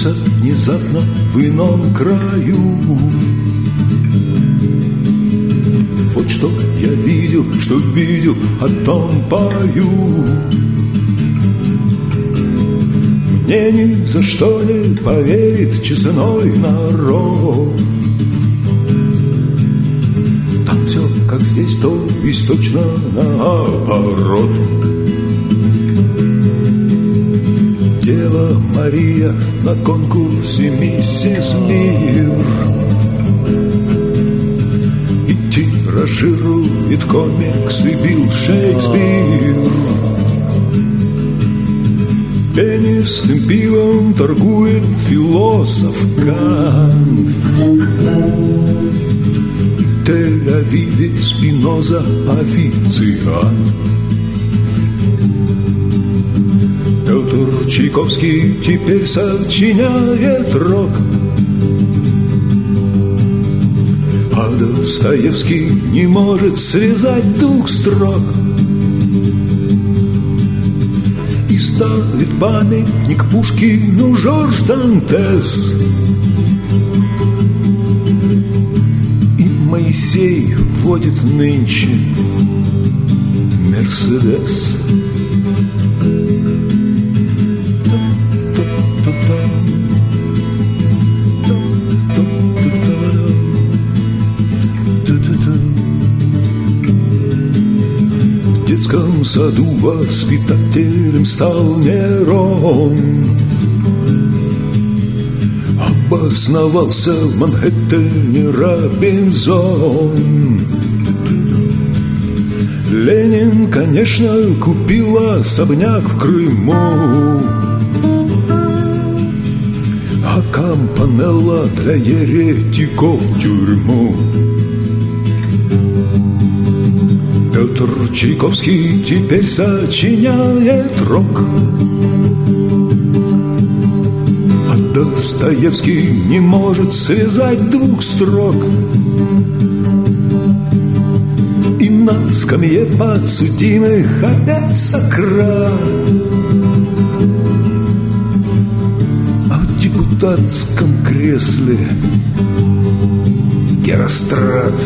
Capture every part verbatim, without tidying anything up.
Очнулся внезапно в ином краю. Вот что я видел, что видел, о том пою. Мне ни за что не поверит честной народ. Там все, как здесь, то есть точно наоборот. Дева Мария на конкурсе «Миссис Мир» и тиражирует комиксы Билл Шекспир. Пенистым пивом торгует философ Кант. В Тель-Авиве Спиноза официант. Петр Чайковский теперь сочиняет рок, а Достоевский не может связать двух строк. И ставит памятник Пушкину Жорж Дантес. И Моисей водит нынче Мерседес. В детском саду воспитателем стал Нерон. Обосновался в Манхэттене Робинзон. Ленин, конечно, купил особняк в Крыму, а Кампанелла для еретиков в тюрьму. Петр Чайковский теперь сочиняет рок, а Достоевский не может связать двух строк. И на скамье подсудимых опять Сократ, а в депутатском кресле Герострат.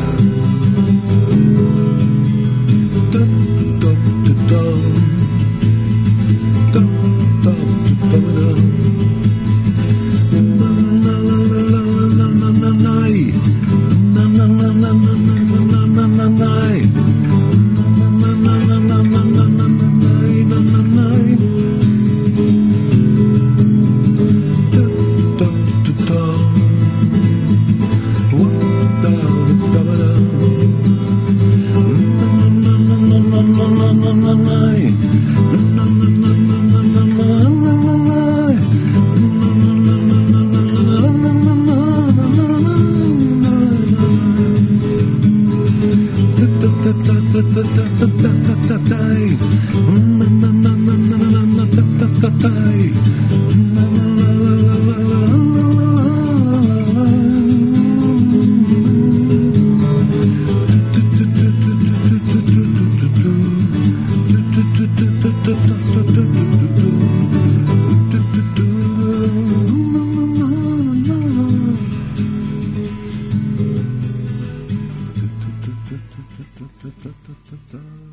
Da, da, da, da.